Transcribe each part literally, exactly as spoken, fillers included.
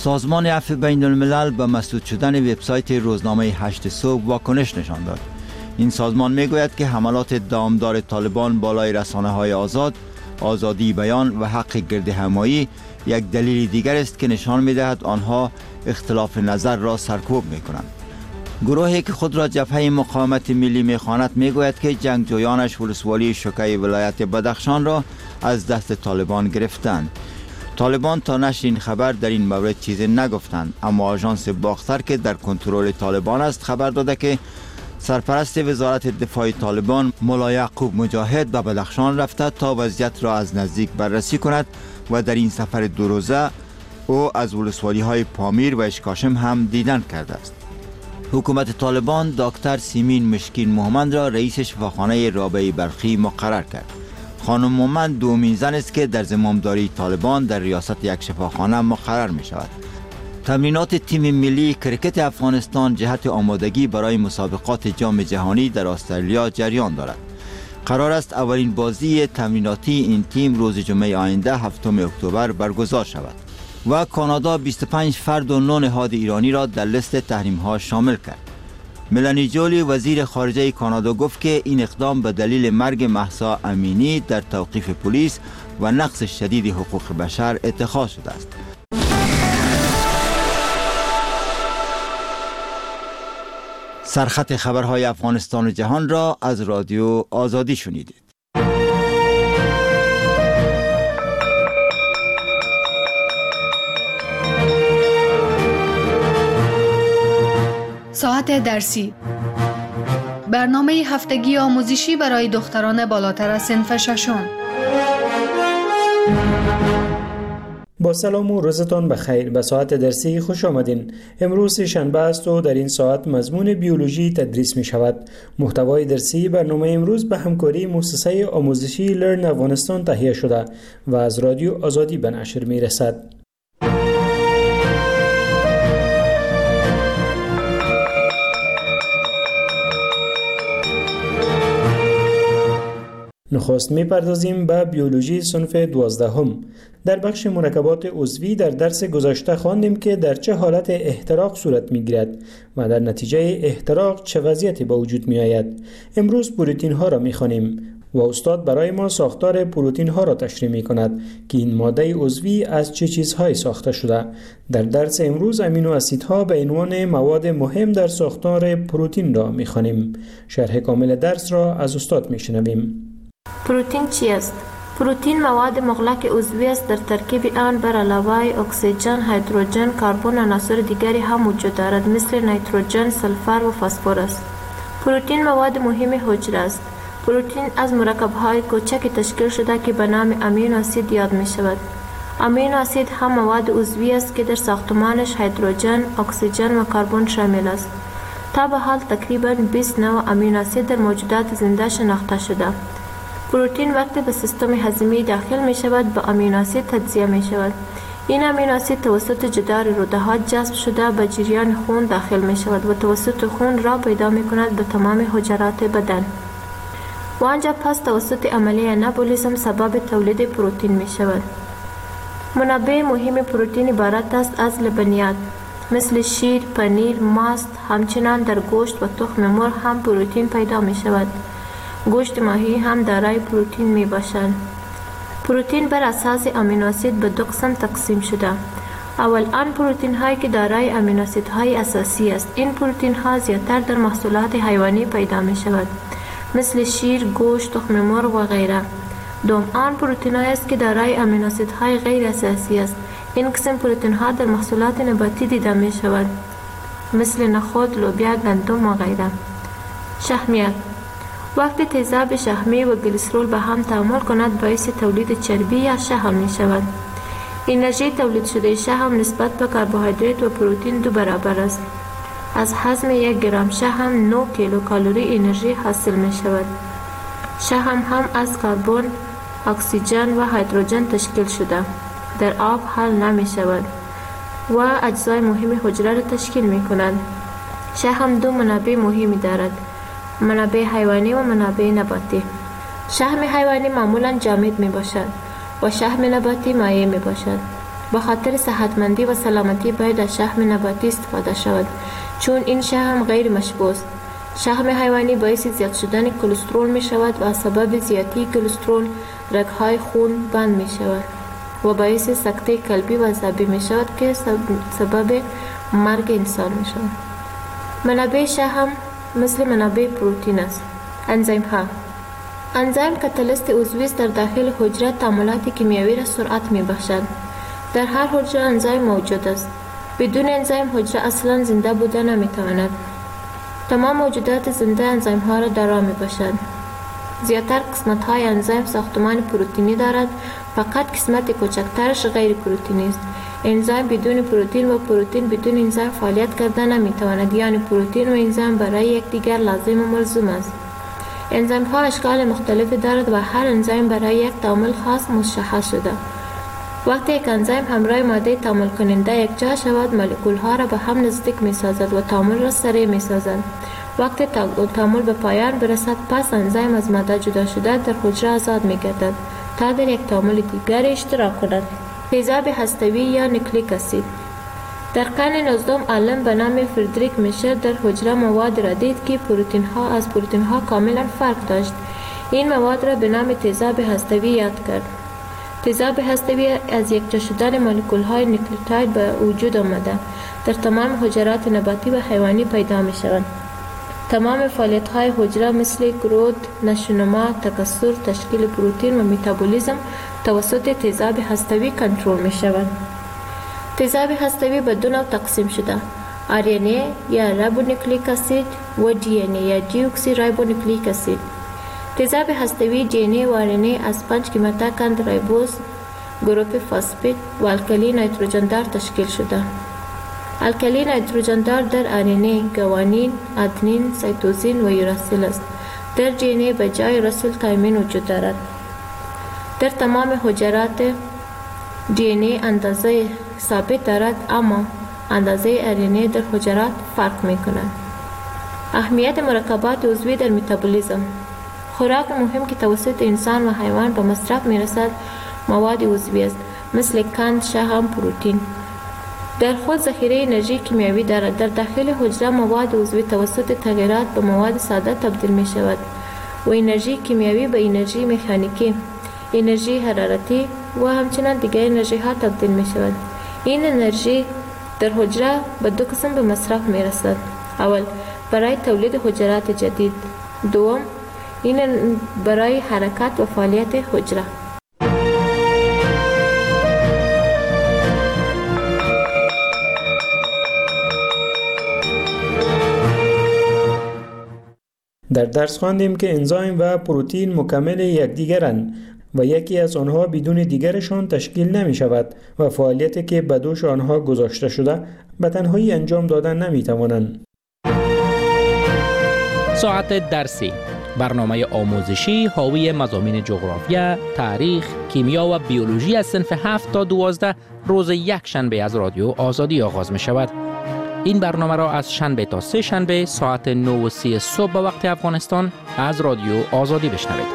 سازمان عفو بین الملل به مسدود شدن وبسایت روزنامه هشت صبح واکنش نشان داد. این سازمان میگوید که حملات دامدار طالبان بالای رسانه‌های آزاد، آزادی بیان و حق گردهمایی یک دلیل دیگر است که نشان می‌دهد آنها اختلاف نظر را سرکوب می‌کنند. گروهی که خود را جبهه مقاومت ملی می‌خواند میگوید که جنگجویانش ولسوالی شوکه ولایت بدخشان را از دست طالبان گرفتند. طالبان تا نشر این خبر در این مورد چیزی نگفتند، اما آژانس باختر که در کنترل طالبان است خبر داده که سرپرست وزارت دفاع طالبان مولا یعقوب مجاهد به بدخشان رفته تا وضعیت را از نزدیک بررسی کند و در این سفر دو روزه او از ولسوالی های پامیر و اشکاشم هم دیدن کرده است. حکومت طالبان دکتر سیمین مشکین مومند را رئیس شفاخانه رابعه برخی مقرر کرد. خانم مومند دومین زن است که در زمامداری طالبان در ریاست یک شفاخانه مقرر می شود. تمرینات تیم ملی کرکت افغانستان جهت آمادگی برای مسابقات جام جهانی در استرالیا جریان دارد. قرار است اولین بازی تمریناتی این تیم روز جمعه آینده هفتم اکتبر برگزار شود و کانادا بیست و پنج فرد و نه نهاد ایرانی را در لیست تحریم ها شامل کرد. ملانی جولی وزیر خارجه کانادا گفت که این اقدام به دلیل مرگ مهسا امینی در توقیف پلیس و نقض شدید حقوق بشر اتخاذ شده است. سرخط خبرهای افغانستان و جهان را از رادیو آزادی شنیدید. ساعت درسی، برنامه هفتگی آموزشی برای دختران بالاتر از صنف ششم. با سلام و روزتان بخیر. به ساعت درسی خوش آمدین. امروز شنبه است و در این ساعت مضمون بیولوژی تدریس می شود. محتوای درسی برنامه امروز به همکاری مؤسسه آموزشی لرن افغانستان تهیه شده و از رادیو آزادی به نشر می رسد. نخست می‌پردازیم به بیولوژی صنف دوازدهم. در بخش مرکبات عضوی در درس گذشته خواندیم که در چه حالت احتراق صورت می‌گیرد و در نتیجه احتراق چه وضعیتی به وجود می‌آید. امروز پروتئین ها را می‌خوانیم و استاد برای ما ساختار پروتئین ها را تشریح می‌کند که این ماده عضوی از چه چیزهایی ساخته شده. در درس امروز امینو اسیدها به عنوان مواد مهم در ساختار پروتئین را می‌خوانیم. شرح کامل درس را از استاد می‌شنویم. پروتئین چی است؟ پروتئین مواد مغلق عضوی است. در ترکیب آن بر علاوه اکسیژن، هیدروژن، کربن و عناصر دیگری هم وجود دارد مثل نیتروژن، سلفر و فسفر است. پروتئین مواد مهم حجره است. پروتئین از مرکب‌های کوچک تشکیل شده که به نام امینو اسید یاد می شود. امینو اسید هم مواد عضوی است که در ساختمانش هیدروژن، اکسیژن و کربن شامل است. تا به حال تقریباً بیست نوع امینو اسید در موجودات زنده شناخته شده. پروتئین وقتی به سیستم هضمی داخل می شود به امینو اسید تجزیه می شود. این امینو اسید توسط جدار روده‌ها جذب شده به جریان خون داخل می شود و توسط خون را پیدا می کند به تمام حجرات بدن و آنجا پس توسط عملیه انابولیسم سبب تولید پروتئین می شود. منابع مهم پروتئین عبارت است از لبنیات مثل شیر، پنیر، ماست. همچنان در گوشت و تخم مرغ هم پروتئین پیدا می شود. گوشت ماهی هم دارای پروتئین می باشد. پروتئین بر اساس امینو اسید به دو قسم تقسیم شده. اول آن پروتئین هایی که دارای امینو اسید های اساسی است. این پروتئین ها زیادتر در محصولات حیوانی پیدا می شود مثل شیر، گوشت، تخم مرغ و غیره. دوم آن پروتئین هایی است که دارای امینو اسید های غیر اساسی است. این قسم پروتئین ها در محصولات نباتی دیده می شود مثل نخود، لوبیا، گندم و غیره. شحمیات وقتی تیزاب شحمی و گلیسرول به هم تعامل کند باعث تولید چربی یا شحم می شود. انرژی تولید شده شحم نسبت به کربوهیدرات و پروتئین دو برابر است. از هضم یک گرم شحم نه کیلوکالری انرژی حاصل می شود. شحم هم از کربن، اکسیژن و هیدروژن تشکیل شده. در آب حل نمی شود و اجزای مهم حجره را تشکیل می کند. شحم دو منابع مهمی دارد: منابع حیوانی و منابع نباتی. شحم حیوانی معمولا جامد می باشد و شحم نباتی مایع می باشد. به خاطر صحتمندی و سلامتی باید از شحم نباتی استفاده شود، چون این شحم غیر مشبوع است. شحم حیوانی باعث زیاد شدن کلسترول می شود و سبب زیادی کلسترول رگ‌های خون بند می شود و باعث سکته قلبی و عصبی می شود که سبب مرگ انسان می شود. منابع شحم مثل منابع پروتئین است. انزیم ها انزیم کاتالیست عضوی است در داخل حجره تعاملات کیمیایی را سرعت می بخشد. در هر حجره انزیم موجود است. بدون انزیم حجره اصلا زنده بوده نمی تواند. تمام موجودات زنده انزیم ها را در می باشد. زیادتر قسمت های انزیم ساختمان پروتئینی دارد، فقط قسمت کوچکترش غیر پروتئینی است. انزیم بدون پروتئین و پروتئین بدون انزیم فعالیت کرده نمی تواند، یعنی پروتئین و انزیم برای یکدیگر لازم و ملزوم است. انزیم ها اشکال مختلفی دارد و هر انزیم برای یک تعامل خاص مشخص شده. وقتی یک انزیم همراه ماده تعامل کننده یکجا شود، مولکول ها را به هم نزدیک می سازد و تعامل را سریع می سازد. وقتی تعامل به پایان برسد، پس انزیم از ماده جدا شده در حجره آزاد می گردد تا در یک تعامل دیگر اشتراک کند. تیزاب هسته‌ای یا نیوکلیک اسید. در قرن نوزدهم عالم به نام فردریک میشر در حجره مواد را دید که پروتئین ها از پروتئین ها کاملا فرق داشت. این مواد را به نام تیزاب هسته‌ای یاد کرد. تیزاب هسته‌ای از یکجا شدن مولکول های نیوکلیوتاید به وجود آمده در تمام حجرات نباتی و حیوانی پیدا می شوند. تمام فعالیت های حجره مثل گروث، نشونما، تکثر، تشکیل پروتئین و متابولیسم توسط تیزاب هسته‌ای کنترل می شود. تیزاب هسته‌ای به دو نوع تقسیم شده: آر ان ای یا ریبونوکلیک اسید و دی ان ای یا دی اکسی ریبونوکلیک اسید. تیزاب هسته‌ای دی ان ای و آر ان ای از پنج کیماتاکند ریبوز، گروپ فاسفید و الکلی نیتروژن دار تشکیل شده. الکلی نیتروژن دار در آر ان ای گوانین، آدنین، سایتوزین و یوراسیل است. در دی ان ای به جای راسیل تایمین وجود دارد. در تمام حجرات دی ان ای اندازه ثابت دارد، اما اندازه آر ان ای در حجرات فرق می کند. اهمیت مرکبات عضوی در متابولیسم. خوراک مهم که توسط انسان و حیوان به مصرف می رسد مواد عضوی است، مثل قند، شحم، پروتئین. در خود ذخیره انرژی کیمیایی دارد. در داخل حجره مواد عضوی توسط تغییرات به مواد ساده تبدیل می شود و انرژی کیمیایی به انرژی مکانیکی، انرژی حرارتی و همچنین دیگر انرژی ها تبدیل می شود. این انرژی در حجره به دو قسم به مصرف می رسد. اول برای تولید حجرات جدید، دوم این برای حرکت و فعالیت حجره. در درس خواندیم که انزیم و پروتئین مکمل یکدیگرند و یکی از آنها بدون دیگرشان تشکیل نمی شود و فعالیتی که به دوش آنها گذاشته شده به تنهایی انجام دادن نمی توانند. ساعت درسی، برنامه آموزشی حاوی مضامین جغرافیا، تاریخ، کیمیا و بیولوژی از صنف هفت تا دوازده روز یک شنبه از رادیو آزادی آغاز می شود. این برنامه را از شنبه تا سه شنبه ساعت نه و سی صبح به وقت افغانستان از رادیو آزادی بشنوید.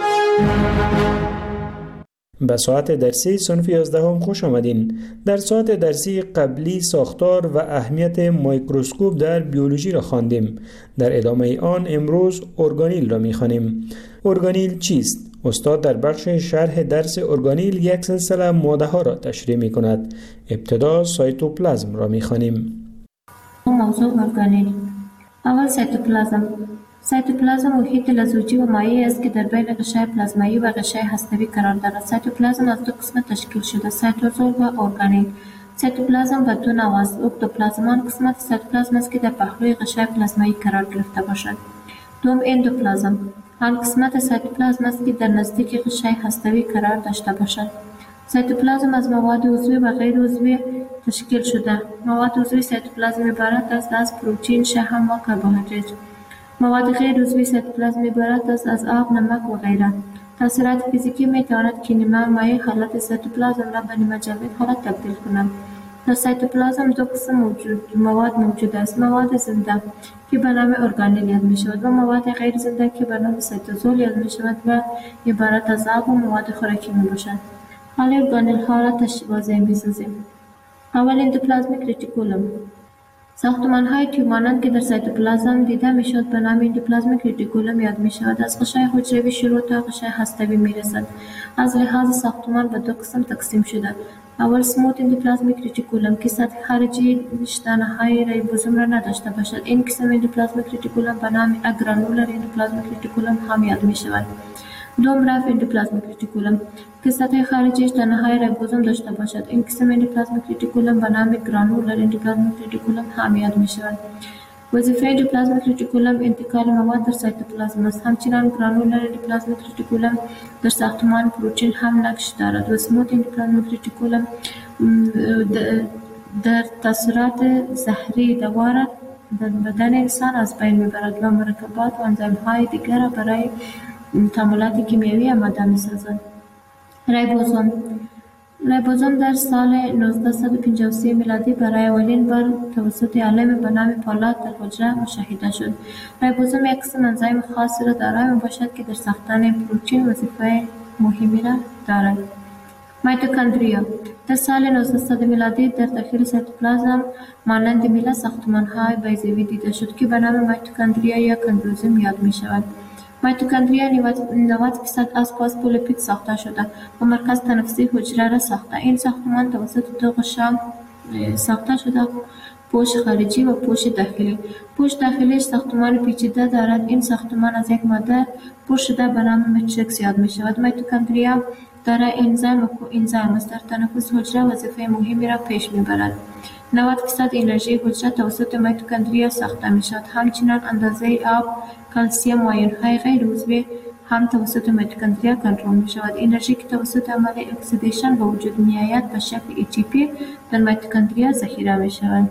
به ساعت درسی صنف یازدهم خوش آمدین. در ساعت درسی قبلی ساختار و اهمیت میکروسکوپ در بیولوژی را خواندیم. در ادامه آن امروز ارگانیل را می‌خوانیم. ارگانیل چیست؟ استاد در بخش شرح درس ارگانیل یک سلسله ماده ها را تشریح می‌کند. ابتدا سایتوپلازم را می‌خوانیم. موضوع ارگانیل. اول سایتوپلازم. سایتوپلازم محیط لزوجی و مایع است که در بین غشای پلازمایی و غشای هسته‌ای قرار دارد. سایتوپلازم از دو قسم تشکیل شده: سایتوزول و ارگانیل. سایتوپلازم به دو نوع است: اکتوپلازم آن قسمت سایتوپلازم است که در پهلوی غشای پلازمایی قرار گرفته باشد. دوم اندوپلازم آن قسمت سایتوپلازم است که در نزدیک غشای هسته‌ای قرار داشته باشد. سایتوپلازم از مواد عضوی و غیر عضوی تشکیل شده. مواد عضوی سایتوپلازم عبارت است از پروتئین، شحم و کربوهیدرات. مواد غیر عضوی سایتوپلازم عبارت است از آب، نمک و غیره. تاثیرات فیزیکی می تواند که نیمه مایع حالت سایتوپلازم را به نیمه جامد حالت تبدیل کند. در سایتوپلازم دو قسم موجود مواد موجود است: مواد زنده که به نام ارگانیل یاد می شود و مواد غیر زنده که به نام سایتوزول یاد می شود و عبارت از آب و مواد خوراکی می باشد. حال ارگانیل ها را واضح می سازیم. اول اندوپلازمیک رتیکولوم. ساختمان‌های تیوب مانند که در سایتوپلازم دیده میشد به نام اندوپلازمیک رتیکولوم یاد می شود. از غشای حجروی شروع تا غشای هستوی می رسد. از لحاظ ساختمان به دو قسم تقسیم شده. اول سموت اندوپلازمیک رتیکولوم که سطح خارجی دانه‌های ریبوزوم را نداشته باشد. این قسم اندوپلازمیک رتیکولوم به نام اگرانولر اندوپلازمیک رتیکولوم هم یاد می شود. دوم رف اندوپلازمیک رتیکولوم که سطح خارجیش دانه‌های ریبوزوم داشته باشد. این قسم اندوپلازمیک رتیکولوم به نام گرانولر اندوپلازمیک رتیکولوم هم یاد می شود. وظیفه اندوپلازمیک رتیکولوم انتقال مواد در سایتوپلازم است. همچنین گرانولر اندوپلازمیک رتیکولوم در ساختمان پروتئین هم نقش دارد و سموت اندوپلازمیک رتیکولوم در تاثیرات زهری دوار در بدن انسان از بین میبرد و مرکبات و انزیم‌های دیگر را برای تعاملات کیمیایی آماده می‌سازد. ریبوزوم. ریبوزوم در سال نوزده پنجاه و سه میلادی برای اولین بار توسط عالم به نام پالاد در حجره مشاهده شد. ریبوزوم یک قسم انزیم خاصی را دارای میباشد که در ساختن پروتئین وظیفه مهمی را دارد. میتوکندریا. در سال نوزده میلادی در داخل سایتوپلازم مانند میله ساختمان‌های بیضوی دیده شد که به نام میتوکندریا یا کندروزوم یاد می‌شود. میتوکندریا نود درصد از فاسفولیپید ساخته شده و مرکز تنفسی حجره را ساخته. این ساختمان توسط دو غشا ساخته شده: پوش خارجی و پوش داخلی. پوش داخلیش ساختمان پیچیده دارد. این ساختمان از یک ماده پر شده به نام ماتریکس یاد می شود. میتوکندریا دارای انزیم و کوانزیم است. در تنفس حجره وظیفه مهمی را پیش می برد. نود درصد انرژی حجره توسط میتوکندریا ساخته می شود. همچنین اندازه آب، کلسیم و آیون‌های غیر عضوی هم توسط میتوکندریا کنترل می شود. انرژی که توسط عمل اکسیدیشن به وجود می آید به شکل ای تی پی در میتوکندریا ذخیره می شود.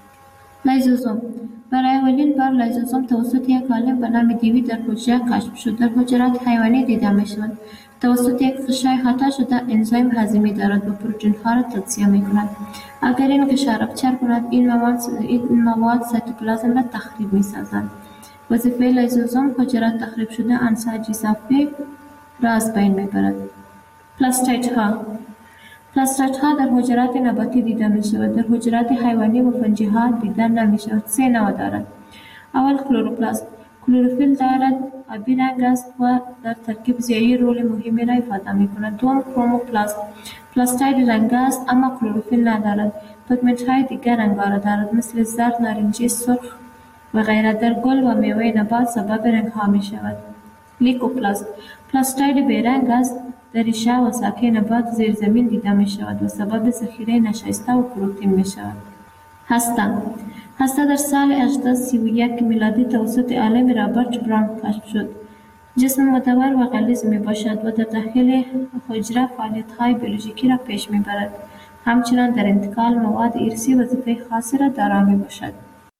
لیزوزوم. برای اولین بار لیزوزوم توسط یک عالم به نام دیوی در حجره کشف شد. در حجرات حیوانی دیده می شود. توسط یک غشای خطا شده انزیم هضمی دارد و پروتئین‌ها را تجزیه می کند. اگر این غشا رپچر کند این مواد این مواد سایتوپلازم را تخریب می سازند. وظیفه لیزوزوم حجرات تخریب شده انساج اضافی را از بین می برد. پلاستیدها پلاستیدها در حجرات نباتی دیده می شود. در حجرات حیوانی و فنجی ها دیده نمی شود. سه نوع دارد. اول کلروپلاست. کلروفیل دارد آبی رنگ است و در ترکیب ضیایی رول مهمی را ایفاده می کند. دوم کروموپلاست. پلاستید رنگ است اما کلروفیل ندارد. پیگمنت های دیگر رنگارا دارد مثل زرد، نارنجی، سرخ و غیره. در گل و میوه نبات سبب رنگ ها می شود. لیکوپلاست. پلاستید بیرنگ است. در ریشه و ساقه نبات زیر زمین دیده می شود و سبب ذخیره نشایسته و پروتئین می شود. هسته. هسته در سال هزار و سی و یک میلادی توسط عالم رابرت براون کشف شد. جسم مدور و غلیظ می باشد و در داخل حجره فعالیت های بیولوژیکی را پیش می برد. همچنین در انتقال مواد ارثی وظیفه خاصی را دارا می باشد.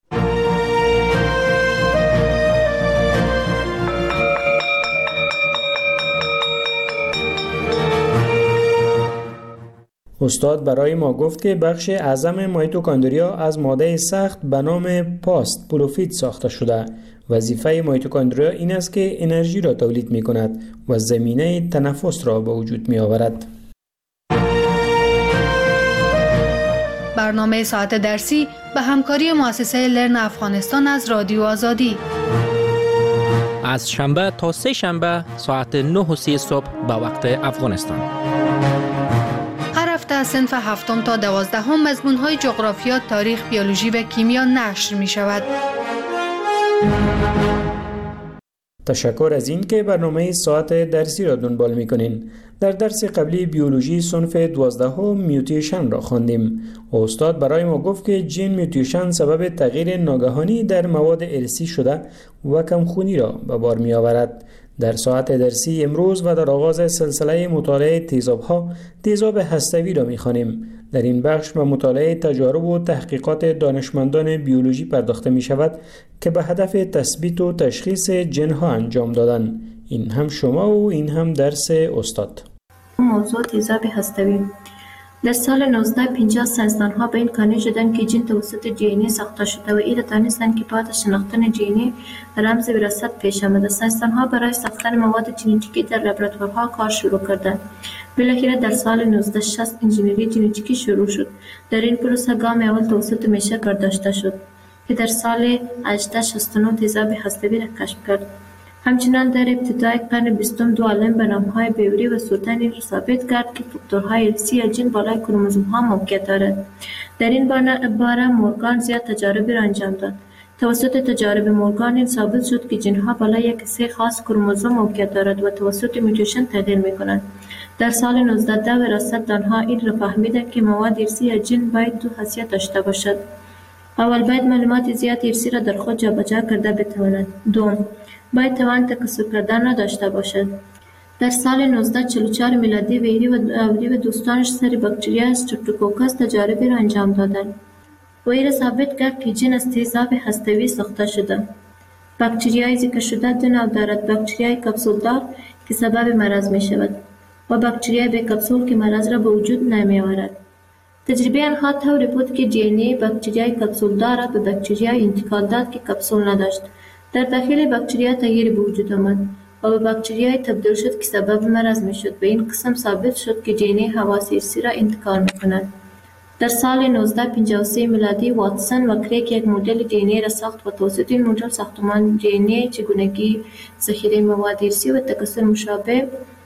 استاد برای ما گفت که بخش اعظم میتوکندریا از ماده سخت به نام پاست پولوفید ساخته شده. وظیفه میتوکندریا این است که انرژی را تولید می کند و زمینه تنفس را به وجود می آورد. برنامه ساعت درسی به همکاری مؤسسه لرن افغانستان از رادیو آزادی. از شنبه تا سه شنبه ساعت نه و سی صبح به وقت افغانستان. هر هفته از صنف هفتم تا دوازدهم مضمون‌های جغرافیا، تاریخ، بیولوژی و کیمیا نشر می شود. تشکر از این که برنامه ساعت درسی را دنبال می‌کنین. در درس قبلی بیولوژی صنف دوازدهم میوتیشن را خواندیم. استاد برای ما گفت که جین میوتیشن سبب تغییر ناگهانی در مواد ارثی شده و کمخونی را به بار می‌آورد. در ساعت درسی امروز و در آغاز سلسله مطالعه تیزاب‌ها تیزاب هسته‌ای را می‌خوانیم. در این بخش به مطالعه تجارب و تحقیقات دانشمندان بیولوژی پرداخته می شود که به هدف تثبیت و تشخیص جن‌ها انجام دادن. این هم شما و این هم درس استاد. موضوع تیزاب هسته‌ای. در سال نوزده پنجاه ساینسدانها به این قانع شدند که جین توسط دی ان ای ساخته شده و این دانستند که بعد از شناختن دی ان ای رمز وراثت پیش آمده. ساینسدانها برای ساختن مواد ژنتیکی در لابراتوارها کار شروع کردند. بالاخره در سال نوزده شصت انجینری ژنتیکی شروع شد. در این پروسه گام اول توسط میشه برداشته شد که در سال هجده شصت و نه تیزاب هسته‌ای را کشف کرد. همچنان در ابتدای قرن بیستم دو عالم به نام‌های بیوری و سوتن این را ثابت کرد که فاکتورهای ارثی جین بالای کروموزوم‌ها موقعیت دارد. در این باره مورگان زیاد تجارب را انجام داد. توسط تجارب مورگان این ثابت شد که جین‌ها بالای یک کیسه خاص کروموزوم موقعیت دارد و توسط میوتیشن تغییر می‌کنند. در سال نوزده ده وراثت دانها این را فهمیدند که مواد ارثی جین باید دو خاصیت داشته باشد. اول باید معلومات زیاد ارثی را در خود جابجا کرده بتواند. دوم باید توان تکثر کردن را داشته باشد. در سال نوزده چهل و چهار میلادی ویری و اوری و دوستانش سر باکتریا استرپتوکوکس تجاربی را انجام دادند و این را ثابت کرد که جین از تیزاب هسته‌ای ساخته شده. باکتریای ذکر شده دو نوع دارد: باکتریای کپسولدار که سبب مرض می شود و باکتریای بی کپسول که مرض را به وجود نمی آورد. تجربه آنها طوری بود که دی ان ای باکتریای کپسولدار را به باکتریای انتقال داد که کپسول نداشت. در داخل باکتریا تغییر به وجود آمد و به باکتریای تبدیل شد که سبب مرض می شد. به این قسم ثابت شد که دی ان ای خواص ارثی را انتقال می کند. در سال نوزده پنجاه و سه میلادی واتسون و کریک یک مدل دی ان ای را ساخت و توسط این مدل ساختمان دی ان ای، چگونگی ذخیره مواد ارثی و تکثر مشابه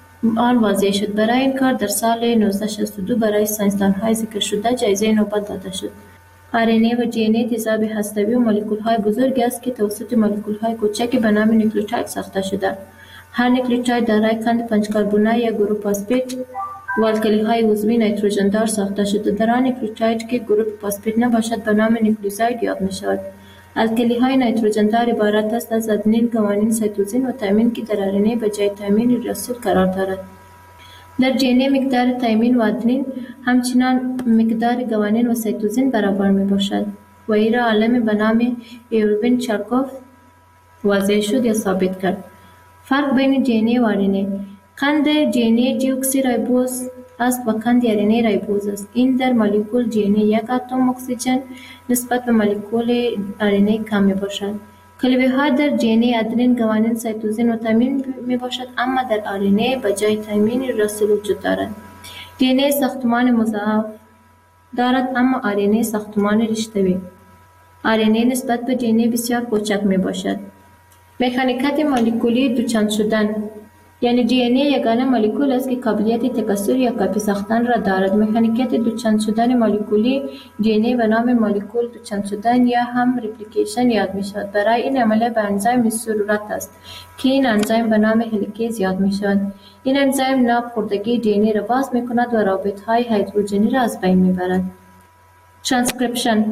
آن واضح شد. برای این کار در سال نوزده شصت و دو برای ساینسدان‌های ذکر شده جایزه نوبل داده شد. آر ان ای و دی ان ای تیزاب هسته‌ای و مولکول‌های بزرگی است که توسط مولکول‌های کوچک به نام نیوکلیوتاید ساخته شده. هر نیوکلیوتاید دارای قند پنج کربنی یا گروپ فاسفیت و الکلی‌های عضوی نیتروژن دار ساخته شده. در آن نیوکلیوتاید که گروپ فاسفیت نباشد به نام نیوکلیوزاید یاد می‌شود. الکلی‌های نیتروژن دار عبارت است از آدنین، گوانین، سایتوزین و تایمین که در آر ان ای به جای تایمین یوراسیل قرار دارد. در دی ان ای مقدار تایمین و آدنین همچنان مقدار گوانین و سایتوزین برابر می باشد و این را عالم به نام ایروین چارکوف واضح شد یا ثابت کرد. فرق بین دی ان ای و آر ان ای: قند دی ان ای دیوکسی رایبوز است و قند آر ان ای رایبوز است. این در مولکول دی ان ای یک اتم اکسیژن نسبت به مولکول آر ان ای کم می باشد. کلبه ها در دی ان ای آدنین، گوانین، سایتوزین و تایمین می باشد، اما در آر ان ای به جای تایمین یوراسیل وجود دارد. دی ان ای ساختمان مضاعف دارد اما آر ان ای ساختمان رشته‌ای. آر ان ای نسبت به دی ان ای بسیار کوچک می باشد. مکانیکات مولکولی دوچند شدن، یعنی دی ان ای یگانه مولکول است که قابلیت تکثر یا کپی ساختن را دارد. مکانیکات دوچند شدن مولکولی دی ان ای به نام مولکول دوچند شدن یا هم ریپلیکیشن یاد می شود. برای این عملیه به انزیم ضرورت است که این انزیم به نام هلیکیز یاد می شود. این انزیم ناپخوردگی دی ان ای را باز می کند و رابط های هیدروژنی را از بین می برد. ترانسکریپشن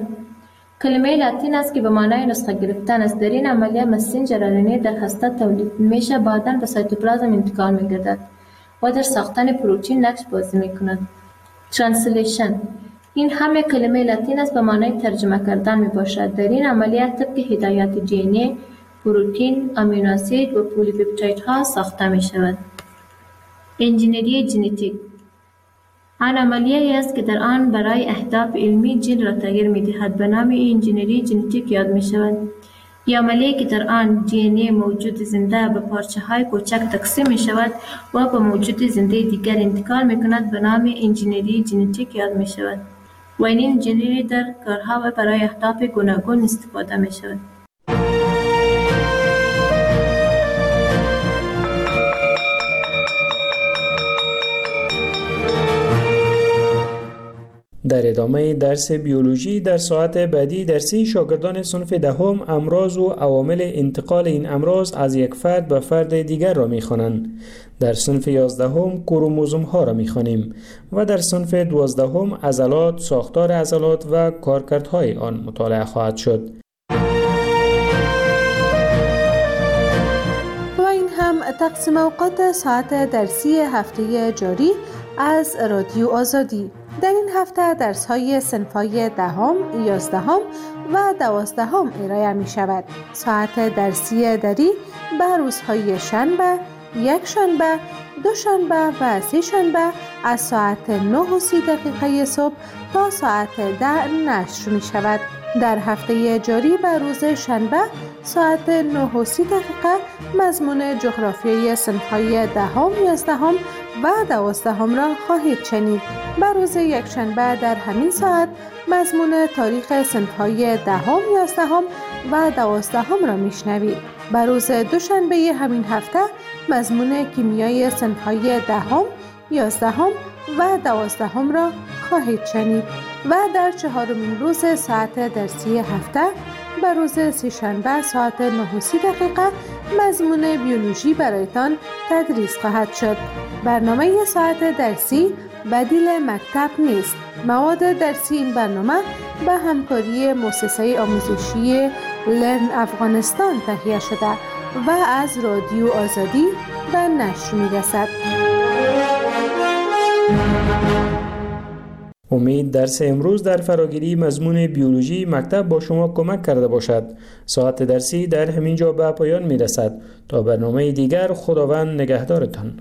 کلمه لاتین است که به معنای نسخه گرفتن است. در این عملیه مسنجر آر ان ای در هسته تولید میشه، بعداً به سایتوپلازم انتقال می‌گردد و در ساختن پروتئین نقش بازی می‌کند. ترانسلیشن این هم یک کلمه لاتین است به معنای ترجمه کردن میباشد. در این عملیه طبق هدایات دی ان ای پروتئین، آمینو اسید و پلی‌پپتایدها ساخته می‌شود. انجینری ژنتیک آن عملیه است که در آن برای اهداف علمی جین را تغییر می‌دهد. به نام انجینری ژنتیک یاد می‌شود. یا عملیه که در آن دی ان ای موجود زنده به پارچه‌های کوچک تقسیم می‌شود و به موجود زنده دیگر انتقال می‌کند به نام انجینری ژنتیک یاد می‌شود. و این انجینری در کارها و برای اهداف گوناگون استفاده می‌شود. در ادامه درس بیولوژی در ساعت بعدی درسی شاگردان صنف دهم امراض و عوامل انتقال این امراض از یک فرد به فرد دیگر را می‌خوانند. در صنف یازدهم کروموزوم ها را می‌خوانیم و در صنف دوازدهم عضلات، ساختار عضلات و کارکردهای آن مطالعه خواهد شد. و این هم تقسیم اوقات ساعت درسی هفته جاری از رادیو آزادی. در این هفته درس‌های صنف‌های دهم، یازدهم و دوازدهم ارائه می شود. ساعت درسی دری به روزهای شنبه، یک شنبه دوشنبه و سه شنبه از ساعت نه و سی دقیقه صبح تا ساعت ده نشر می شود. در هفته جاری به روز شنبه ساعت نه و سی دقیقه مضمون جغرافیایی صنف‌های دهم، یازدهم و دوازدهم را خواهید شنید. به روز یکشنبه در همین ساعت مضمون تاریخ صنف‌های دهم، یازدهم و دوازدهم را میشنوید. به روز دوشنبه همین هفته مضمون کیمیای صنف‌های دهم، یازدهم و دوازدهم را خواهید شنید و در چهارمین روز ساعت درسی هفته به روز سه‌شنبه ساعت نه و سی دقیقه مضمون بیولوژی برایتان تدریس خواهد شد. برنامه ساعت درسی بدیل مکتب نیست. مواد درسی این برنامه به همکاری مؤسسه آموزشی لرن افغانستان تهیه شده و از رادیو آزادی به نشر می‌رسد. امید درس امروز در فراگیری مضمون بیولوژی مکتب با شما کمک کرده باشد. ساعت درسی در همین جا به پایان می رسد. تا برنامه دیگر خداوند نگهدارتان.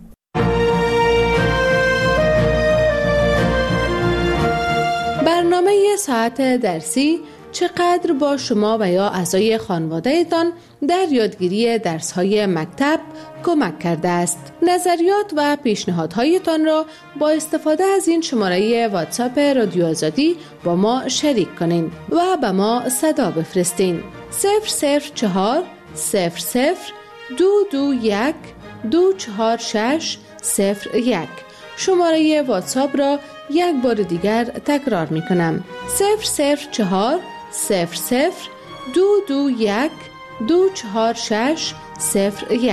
برنامه ساعت درسی چقدر با شما و یا اعضای خانواده‌تان در یادگیری درس‌های مکتب کمک کرده است؟ نظریات و پیشنهادهایتان را با استفاده از این شماره واتساپ رادیو آزادی با ما شریک کنین و به ما صدا بفرستین. صفر صفر چهار صفر صفر دو دو یک دو چهار شش صفر یک. شماره واتساپ را یک بار دیگر تکرار می کنم. صفر صفر چهار صفر صفر دو دو یک دو چهار شش صفر یک.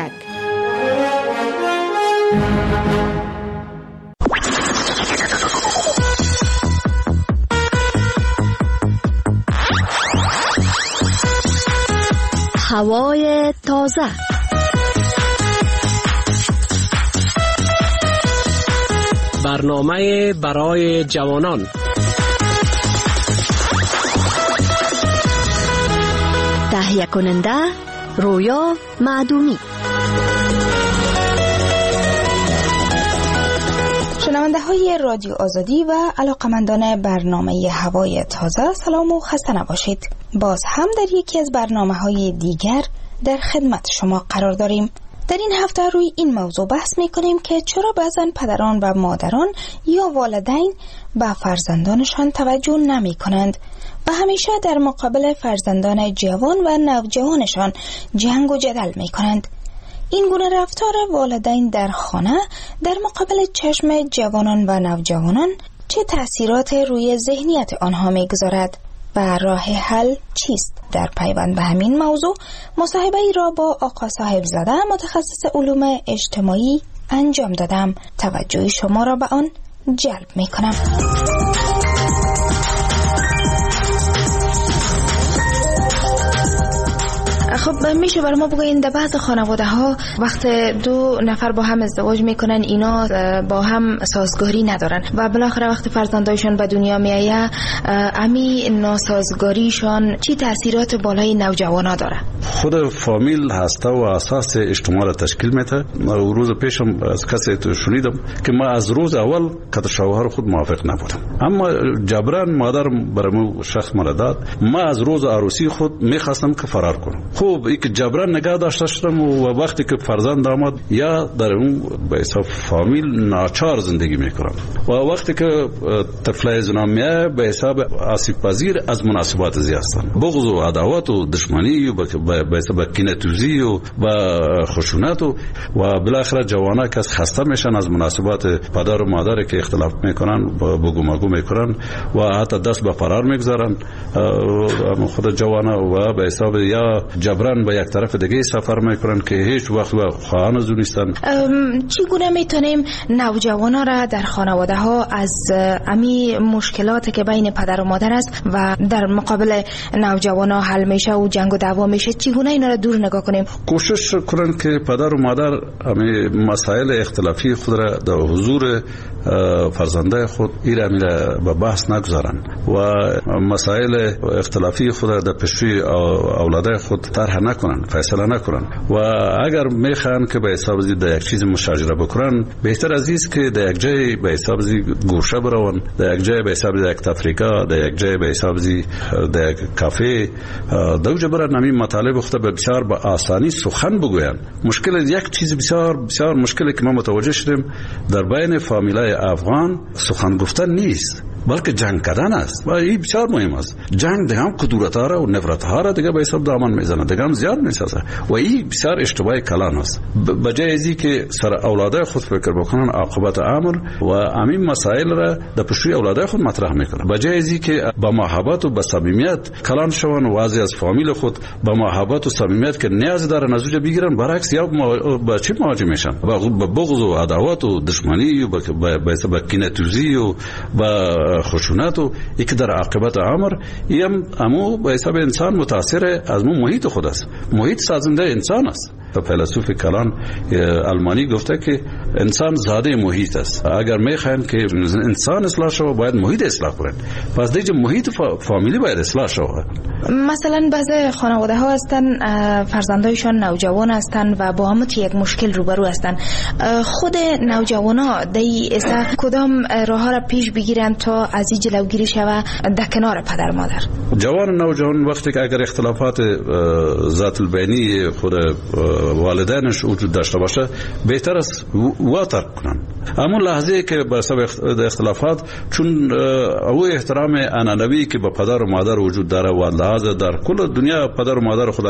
هوای تازه، برنامه برای جوانان، تهیه کننده رویا معدومی. شنونده های رادیو آزادی و علاقمندان برنامه هوای تازه، سلام و خسته نباشید. باز هم در یکی از برنامه های دیگر در خدمت شما قرار داریم. در این هفته روی این موضوع بحث می کنیم که چرا بعضن پدران و مادران یا والدین به فرزندانشان توجه نمی کنند و همیشه در مقابل فرزندان جوان و نوجوانشان جنگ و جدل می کنند. این گونه رفتار والدین در خانه در مقابل چشم جوانان و نوجوانان چه تأثیرات روی ذهنیت آنها می گذارد و راه حل چیست؟ در پیوند به همین موضوع مصاحبه ای را با آقا صاحب زاده متخصص علوم اجتماعی انجام دادم. توجه شما را به آن جلب می کنم. خب میشه برای ما بگوین در بعض خانواده ها وقت دو نفر با هم ازدواج میکنن اینا با هم سازگاری ندارن و بالاخره وقت فرزندایشون به دنیا میایه امی ناسازگاریشون چی تاثیرات بالای نوجوانا داره؟ خود فامیل هسته و اساس اجتماع را تشکیل میده. روز پیشم از کسی تو شنیدم که ما از روز اول که شوهر خود موافق نبودم، اما جبران مادرم برام شخص مرا داد. ما از روز عروسی خود میخواستم که فرار کنم. خوب این که جبران نگاه داشته شدم و وقتی که فرزند آمد یا در اون به حساب فامیل ناچار زندگی میکنم و وقتی که طفل زنان میاد به حساب آسیب پذیر از مناسبات زیاد هستند. بغض و عداوت و دشمنی و به حساب کینه‌توزی و خشونت و بالاخره جوانا که خسته میشن از مناسبات پدر و مادر که اختلاف میکنن بگو مگو میکنن و حتی دست به فرار میگذارن خود جوانا و به حساب یا جبران به یک طرف دیگه سفر میکنن که هیچ وقت و خواهان از نیستن. چگونه میتونیم نوجوانا را در خانواده ها از امی مشکلاتی که بین پدر و مادر است و در مقابل نوجوانا حل میشه و جنگ و دعوا میشه چگونه اینا را دور نگاه کنیم؟ کوشش کنن که پدر و مادر امی مسائل اختلافی خود را در حضور فرزنده خود ایره میره به بحث نگذارن و مسائل اختلافی خود در پیشروی اولاد خود طرح نکنن، فیصله نکنن و اگر میخوان که به حساب زی در یک چیز مشاجره بکنن، بهتر از است که در یک جای به حساب زی گوشه برون، در یک جای به حساب زی یک تفریقه، در یک جای به حساب زی در یک کافه دوجه برن همین مطالب خود به بسیار با آسانی سخن بگوین. مشکل یک چیز بسیار بسیار مشکلی که ما متوجه شدیم در بین فامیلای افغان سخن گفتن نیست، بلکه جنگ کردن است و این بسیار مهم است. جنگ دیگه هم کدورت ها را و نفرت ها را دیگه به حساب دامن میزنه، دیگه هم زیاد میسازه و این بسیار اشتباه کلان است. بجای ازی که سر اولاده خود فکر بکنن عاقبت امر و همین مسائل را در پیشروی اولاده خود مطرح میکنن، بجای ازی که با محبت و با صمیمیت کلان شون و واضح از فامیل خود با محبت و صمیمیت که نیاز داره نتیجه بگیرن، برعکس یا با چی مواجه میشن؟ با بغض و عداوت و دشمنی و با کینه‌توزی و با خشونت و یک در عاقبت امر ایم امو به حساب انسان متاثر از مو محیط خود است. محیط سازنده انسان است. فیلسوف کلان آلمانی گفته که انسان زاده محیط است. اگر میخواین که انسان اصلاح شود باید محیط اصلاح کنند. پس دیگه محیط فامیلی باید اصلاح شود. مثلا بعضی خانواده ها هستن فرزندایشان نوجوان هستن و با هم یک مشکل روبرو هستن. خود نوجوان ها دی اصلا کدام راه ها را پیش بگیرن تا از این جلوگیری شود در کنار پدر مادر؟ جوان نوجوان وقتی که اگر اختلافات ذات البینی خود والدینش وجود داشته باشه بهتر است وا ترک کنن. همون لحظه که به سبب اختلافات چون او احترام انانوی که به پدر و مادر وجود داره و لحاظ در کل دنیا پدر و مادر خود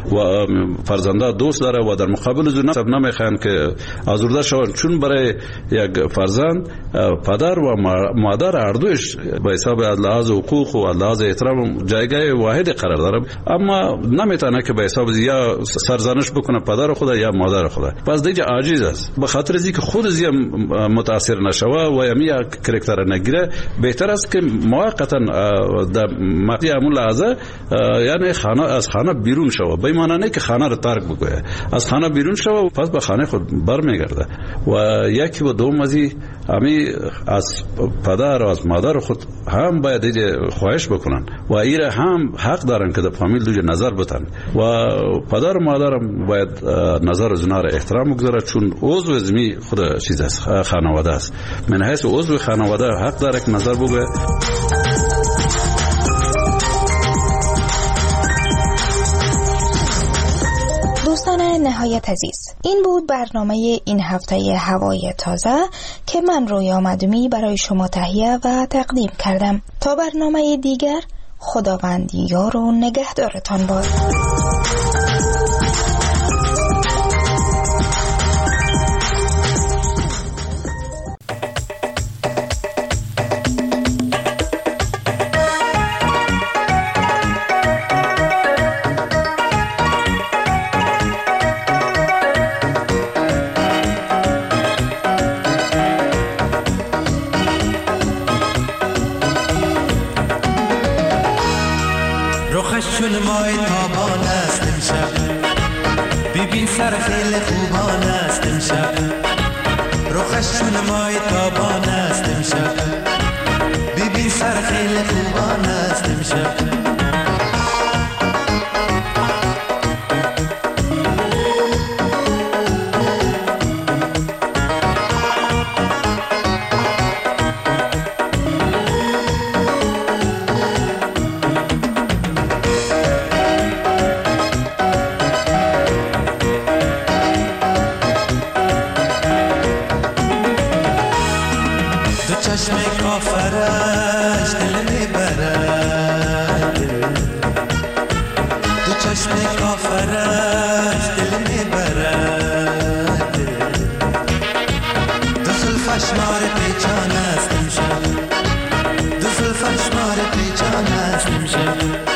و فرزنده دوست داره و در مقابل زو نسب نمیخوان که آزرده شون، چون برای یک فرزند پدر و مادر هر دوش به حساب لحاظ حقوق و لحاظ احترام جایگاه واحد قرار داره، اما نمیتونه که به حساب یا سرزنش بکنه پدر خدا یا مادر خدا. پس دیگه عاجز است. به خاطر اینکه خود زی متاثر نشوه و یمی کرکتر نگیره، بهتر است که موقتا در مقطع همون لحظه یعنی خانه از خانه بیرون شوه. به معنی نه که خانه رو ترک بکنه، از خانه بیرون شوه پس به خانه خود برمیگرده. و یکی و دوم ازی همی از پدر و از مادر خود هم باید دیگه خواهش بکنن و ایره هم حق دارن که در فامیل دوجه نظر بتن و پدر و مادر باید نظر از اونا را احترام بگذاره، چون عضو ازمی خود چیز است، خانواده است. من حیث عضو خانواده حق داره که نظر بگه. دوستان نهایت عزیز، این بود برنامه این هفته هوای تازه که من رویا مدومی برای شما تهیه و تقدیم کردم. تا برنامه دیگر، خداوند یار و نگهدارتان باد. چون مای تابان است امشب، ببین سر خیلی خوبان است امشب. رخش چون مای تابان است امشب، ببین سر خیلی خوبان است امشب. چشم کافرش دل میبرد، دو چشم کافرش دل میبرد، دو زلفش مار پیچان است امشب، دو زلفش مار پیچان است امشب.